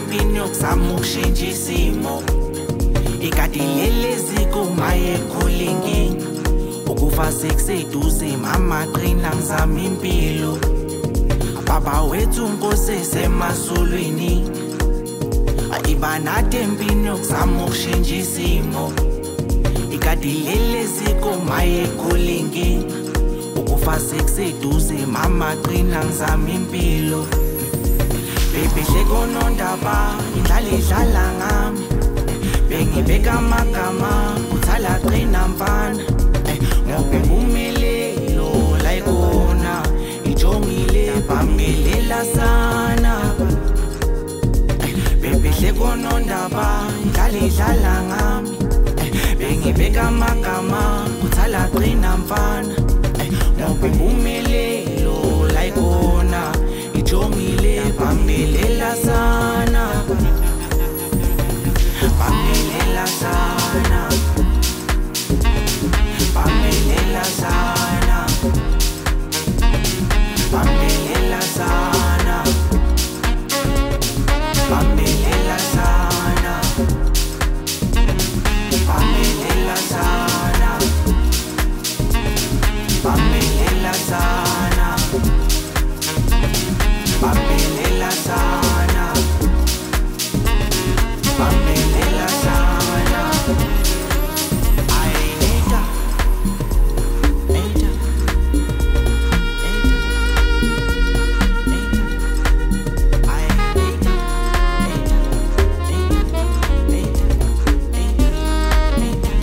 empini yokuzama ukushintsha isimo. Ikati lelezi kumaye khulingi ukufa sekuseduze mama qina ngizama impilo. Baba wethu Nkosi semazulwini ayibanade empini yokuzama ukushintsha isimo. Ikati lelezi kumaye khulingi ukufa sekuseduze mama qina ngizama impilo. Baby hleko ndaba indlala idlala ngami. Bengibeka amagama uthala qina mfana. Ngobe umelelo la ikona ijongile bambelela sana. Baby hleko ndaba indlala idlala ngami. Bengibeka amagama uthala qina mfana. Ngobe umelelo la ikona ijongile bambelela sana. Bambelela sana. Bambelela sana. Bambelela sana. Bambelela sana. Bambelela sana. Bambelela sana. Bambelela sana. Bambelela sana. Ay, neta. Neta. Neta. Ay, neta. Neta. Neta. Neta.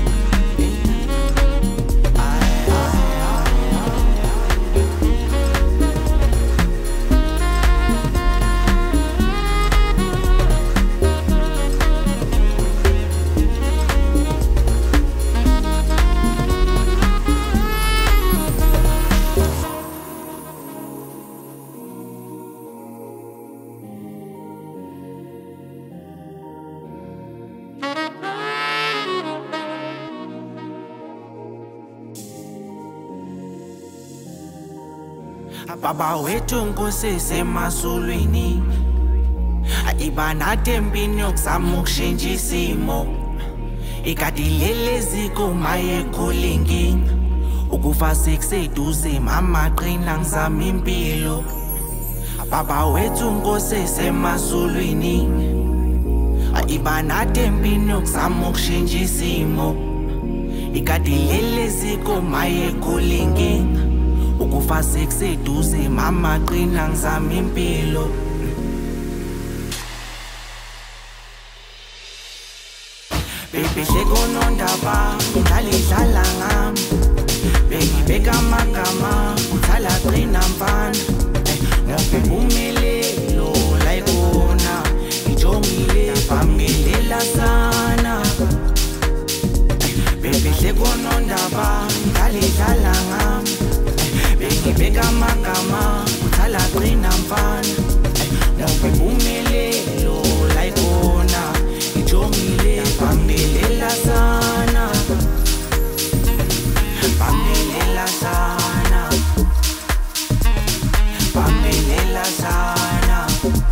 Baba wethu Nkosi semazulwini ayibanade empini yokuzama ukushintsha isimo. Ikati lelezi kumaye khulingi ukufa sekuseduze mama qina ngizama impilo. Baba wethu Nkosi semazulwini ayibanade empini yokuzama ukushintsha isimo. Ikati lelezi kumaye khulingi ukufa sekuseduze mama qina ngizama impilo. Baby hleko ndaba indlala idlala ngami. Bengibeka amagama uthala qina mfana. Ngobe umelelo la ikona ijongile bambelela sana. Baby hleko ndaba indlala idlala ngami. Bengibeka amagama uthala qina mfana. Ngobe umelelo la ikona ijongile bambelela sana. Bambelela sana. Bambelela sana.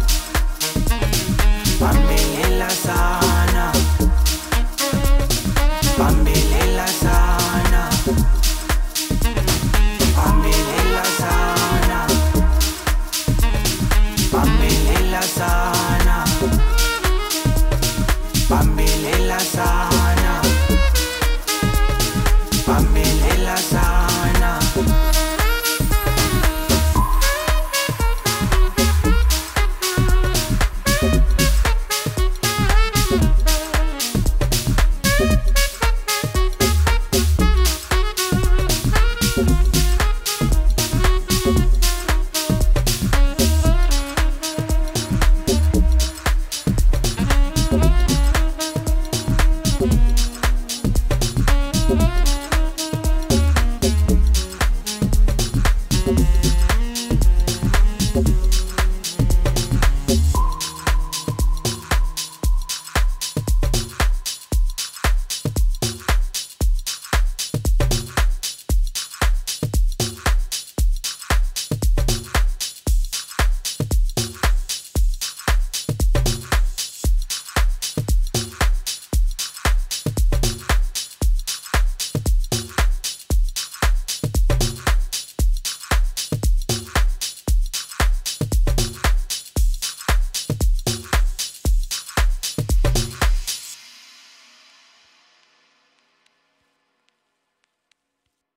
Bambelela sana. Bambelela sana. Bambelela sana. Bambelela sana. Bambelela sana.